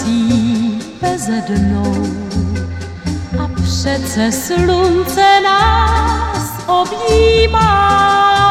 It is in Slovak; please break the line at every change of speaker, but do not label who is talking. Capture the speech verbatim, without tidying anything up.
nocí beze dnou. A přece slunce nás objímá.